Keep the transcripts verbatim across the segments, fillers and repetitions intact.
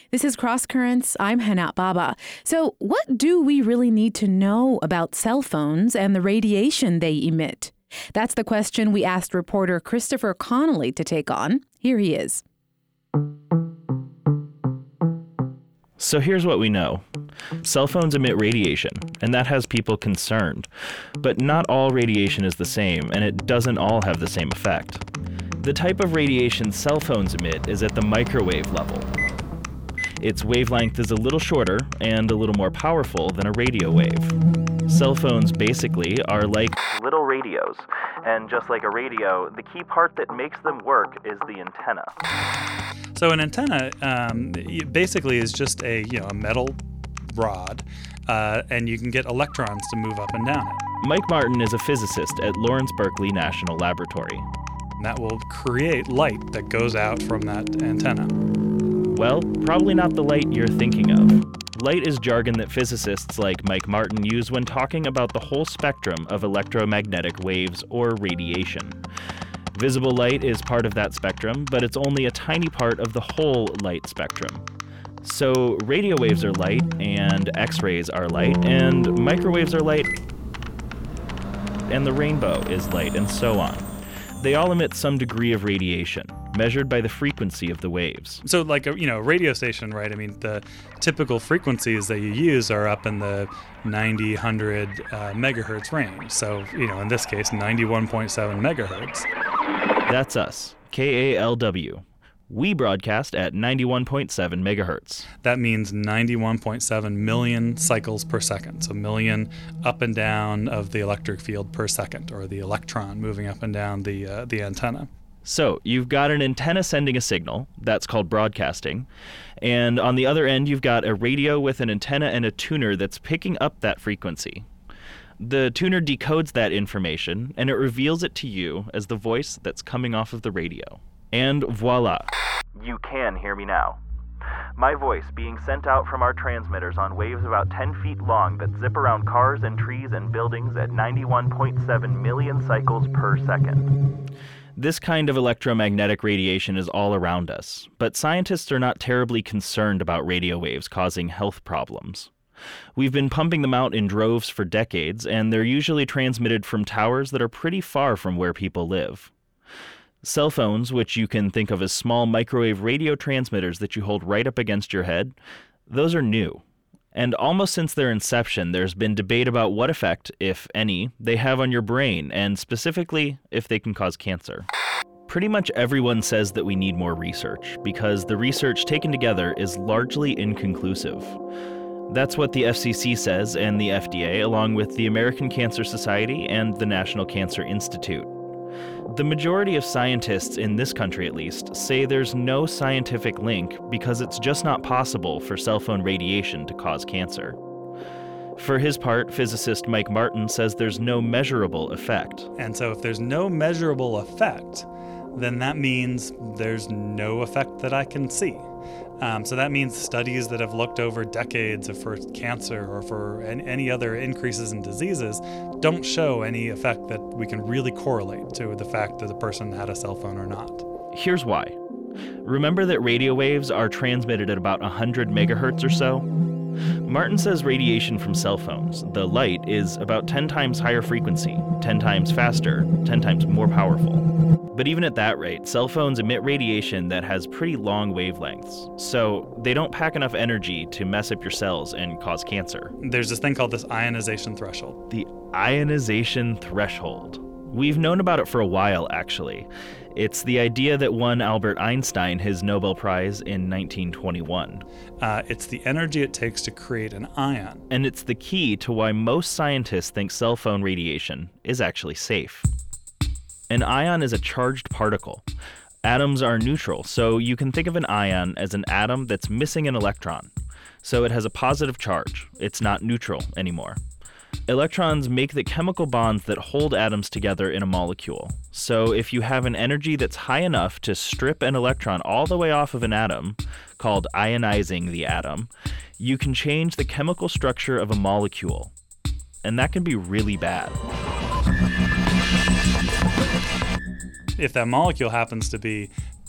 This is Cross Currents. I'm Hana Baba. So what do we really need to know about cell phones and the radiation they emit? That's the question we asked reporter Christopher Connolly to take on. Here he is. So here's what we know. Cell phones emit radiation, and that has people concerned. But not all radiation is the same, and it doesn't all have the same effect. The type of radiation cell phones emit is at the microwave level. Its wavelength is a little shorter and a little more powerful than a radio wave. Cell phones basically are like little radios, and just like a radio, the key part that makes them work is the antenna. So an antenna um, basically is just a you know a metal rod, uh, and you can get electrons to move up and down it. Mike Martin is a physicist at Lawrence Berkeley National Laboratory. And that will create light that goes out from that antenna. Well, probably not the light you're thinking of. Light is jargon that physicists like Mike Martin use when talking about the whole spectrum of electromagnetic waves or radiation. Visible light is part of that spectrum, but it's only a tiny part of the whole light spectrum. So radio waves are light, and X-rays are light, and microwaves are light, and the rainbow is light, and so on. They all emit some degree of radiation, measured by the frequency of the waves. So like a you know radio station, right? I mean, the typical frequencies that you use are up in the ninety, one hundred uh, megahertz range. So, you know, in this case, ninety-one point seven megahertz. That's us, K A L W. We broadcast at ninety-one point seven megahertz. That means ninety-one point seven million cycles per second. So million up and down of the electric field per second, or the electron moving up and down the uh, the antenna. So you've got an antenna sending a signal, that's called broadcasting, and on the other end you've got a radio with an antenna and a tuner that's picking up that frequency. The tuner decodes that information, and it reveals it to you as the voice that's coming off of the radio. And voila. You can hear me now. My voice being sent out from our transmitters on waves about ten feet long that zip around cars and trees and buildings at ninety-one point seven million cycles per second. This kind of electromagnetic radiation is all around us, but scientists are not terribly concerned about radio waves causing health problems. We've been pumping them out in droves for decades, and they're usually transmitted from towers that are pretty far from where people live. Cell phones, which you can think of as small microwave radio transmitters that you hold right up against your head, those are new. And almost since their inception, there's been debate about what effect, if any, they have on your brain, and specifically, if they can cause cancer. Pretty much everyone says that we need more research, because the research taken together is largely inconclusive. That's what the F C C says, and the F D A, along with the American Cancer Society and the National Cancer Institute. The majority of scientists, in this country at least, say there's no scientific link because it's just not possible for cell phone radiation to cause cancer. For his part, physicist Mike Martin says there's no measurable effect. And so if there's no measurable effect, then that means there's no effect that I can see. Um, so that means studies that have looked over decades for cancer or for any other increases in diseases don't show any effect that we can really correlate to the fact that the person had a cell phone or not. Here's why. Remember that radio waves are transmitted at about one hundred megahertz or so? Martin says radiation from cell phones, the light, is about ten times higher frequency, ten times faster, ten times more powerful. But even at that rate, cell phones emit radiation that has pretty long wavelengths, so they don't pack enough energy to mess up your cells and cause cancer. There's this thing called this ionization threshold. The ionization threshold. We've known about it for a while, actually. It's the idea that won Albert Einstein his Nobel Prize in nineteen twenty-one. Uh, it's the energy it takes to create an ion. And it's the key to why most scientists think cell phone radiation is actually safe. An ion is a charged particle. Atoms are neutral, so you can think of an ion as an atom that's missing an electron. So it has a positive charge. It's not neutral anymore. Electrons make the chemical bonds that hold atoms together in a molecule. So if you have an energy that's high enough to strip an electron all the way off of an atom, called ionizing the atom, you can change the chemical structure of a molecule. And that can be really bad. If that molecule happens to be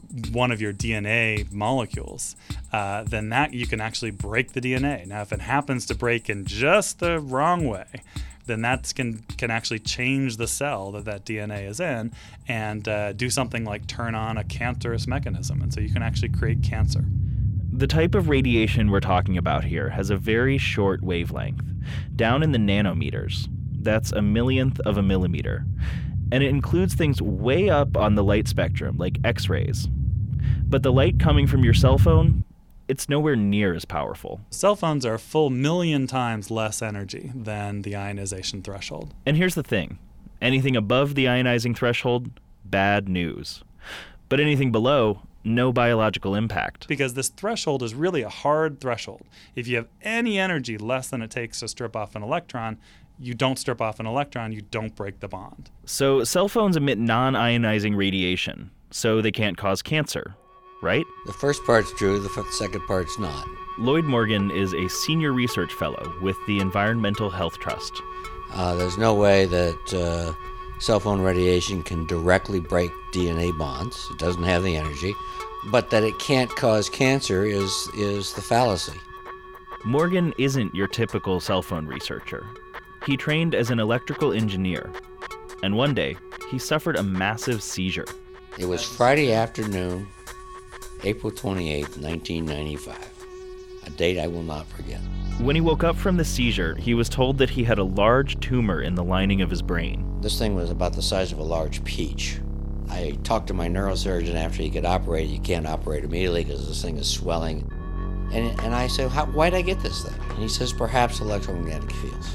one of your D N A molecules, uh, then that you can actually break the D N A. Now, if it happens to break in just the wrong way, then that can can actually change the cell that that D N A is in and uh, do something like turn on a cancerous mechanism. And so you can actually create cancer. The type of radiation we're talking about here has a very short wavelength, down in the nanometers. That's a millionth of a millimeter. And it includes things way up on the light spectrum, like X-rays. But the light coming from your cell phone, it's nowhere near as powerful. Cell phones are a full million times less energy than the ionization threshold. And here's the thing. Anything above the ionizing threshold, bad news. But anything below, no biological impact. Because this threshold is really a hard threshold. If you have any energy less than it takes to strip off an electron, you don't strip off an electron, you don't break the bond. So cell phones emit non-ionizing radiation, so they can't cause cancer, right? The first part's true, the f- second part's not. Lloyd Morgan is a senior research fellow with the Environmental Health Trust. Uh, there's no way that uh, cell phone radiation can directly break D N A bonds. It doesn't have the energy. But that it can't cause cancer is, is the fallacy. Morgan isn't your typical cell phone researcher. He trained as an electrical engineer, and one day, he suffered a massive seizure. It was Friday afternoon, April twenty-eighth, nineteen ninety-five, a date I will not forget. When he woke up from the seizure, he was told that he had a large tumor in the lining of his brain. This thing was about the size of a large peach. I talked to my neurosurgeon after he could operate. You can't operate immediately because this thing is swelling. And, and I said, How, why'd I get this thing? And he says, perhaps electromagnetic fields.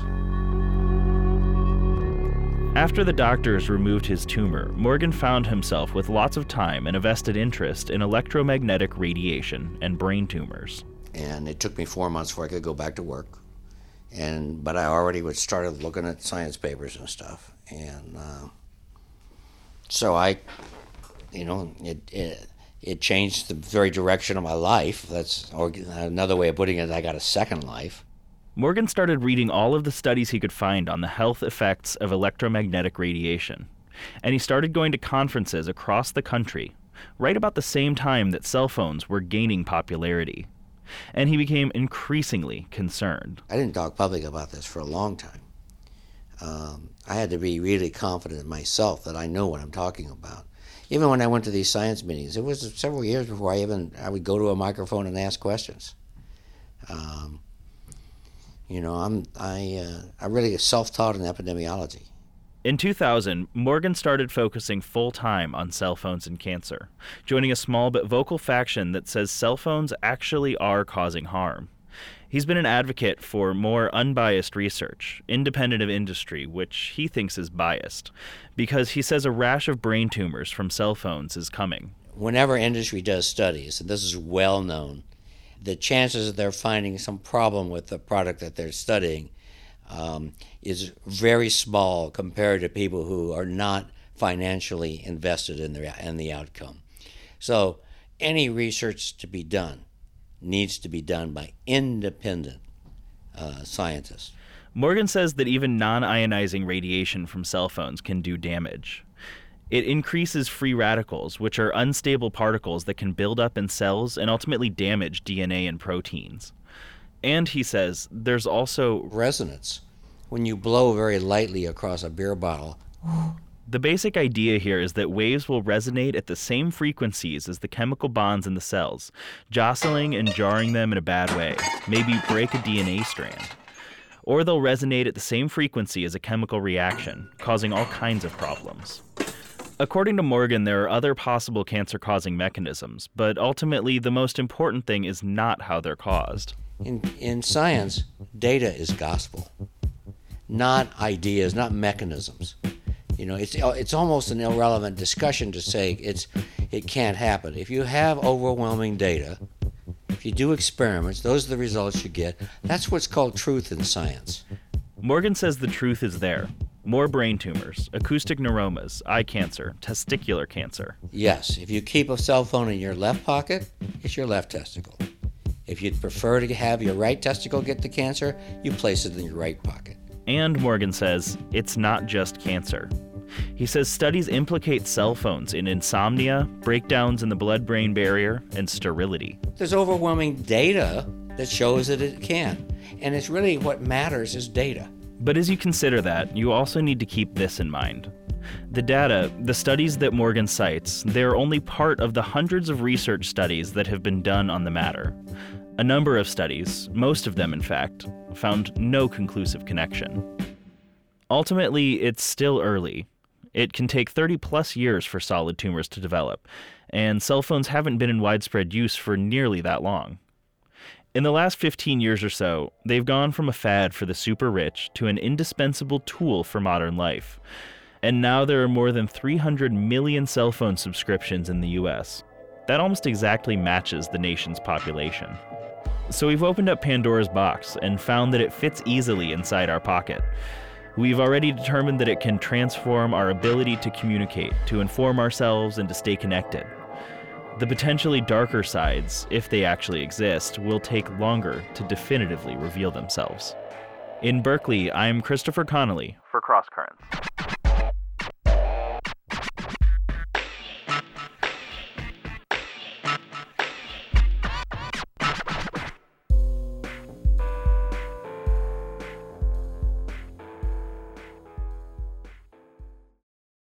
After the doctors removed his tumor, Morgan found himself with lots of time and a vested interest in electromagnetic radiation and brain tumors. And it took me four months before I could go back to work. And but I already was started looking at science papers and stuff. And uh, so I, you know, it, it it changed the very direction of my life. That's or another way of putting it. I got a second life. Morgan started reading all of the studies he could find on the health effects of electromagnetic radiation, and he started going to conferences across the country, right about the same time that cell phones were gaining popularity. And he became increasingly concerned. I didn't talk public about this for a long time. Um, I had to be really confident in myself that I know what I'm talking about. Even when I went to these science meetings, it was several years before I even I would go to a microphone and ask questions. Um, You know, I'm I uh, I'm really self-taught in epidemiology. In two thousand, Morgan started focusing full-time on cell phones and cancer, joining a small but vocal faction that says cell phones actually are causing harm. He's been an advocate for more unbiased research, independent of industry, which he thinks is biased, because he says a rash of brain tumors from cell phones is coming. Whenever industry does studies, and this is well known, the chances that they're finding some problem with the product that they're studying um, is very small compared to people who are not financially invested in the, in the outcome. So any research to be done needs to be done by independent uh, scientists. Morgan says that even non-ionizing radiation from cell phones can do damage. It increases free radicals, which are unstable particles that can build up in cells and ultimately damage D N A and proteins. And he says there's also resonance. When you blow very lightly across a beer bottle. The basic idea here is that waves will resonate at the same frequencies as the chemical bonds in the cells, jostling and jarring them in a bad way, maybe break a D N A strand. Or they'll resonate at the same frequency as a chemical reaction, causing all kinds of problems. According to Morgan, there are other possible cancer-causing mechanisms, but ultimately the most important thing is not how they're caused. In, in science, data is gospel, not ideas, not mechanisms. You know, it's it's almost an irrelevant discussion to say it's it can't happen. If you have overwhelming data, if you do experiments, those are the results you get. That's what's called truth in science. Morgan says the truth is there. More brain tumors, acoustic neuromas, eye cancer, testicular cancer. Yes, if you keep a cell phone in your left pocket, it's your left testicle. If you'd prefer to have your right testicle get the cancer, you place it in your right pocket. And Morgan says it's not just cancer. He says studies implicate cell phones in insomnia, breakdowns in the blood-brain barrier, and sterility. There's overwhelming data that shows that it can. And it's really what matters is data. But as you consider that, you also need to keep this in mind. The data, the studies that Morgan cites, they're only part of the hundreds of research studies that have been done on the matter. A number of studies, most of them in fact, found no conclusive connection. Ultimately, it's still early. It can take thirty plus years for solid tumors to develop, and cell phones haven't been in widespread use for nearly that long. In the last fifteen years or so, they've gone from a fad for the super rich to an indispensable tool for modern life. And now there are more than three hundred million cell phone subscriptions in the U S. That almost exactly matches the nation's population. So we've opened up Pandora's box and found that it fits easily inside our pocket. We've already determined that it can transform our ability to communicate, to inform ourselves, and to stay connected. The potentially darker sides, if they actually exist, will take longer to definitively reveal themselves. In Berkeley, I'm Christopher Connolly for Cross Currents.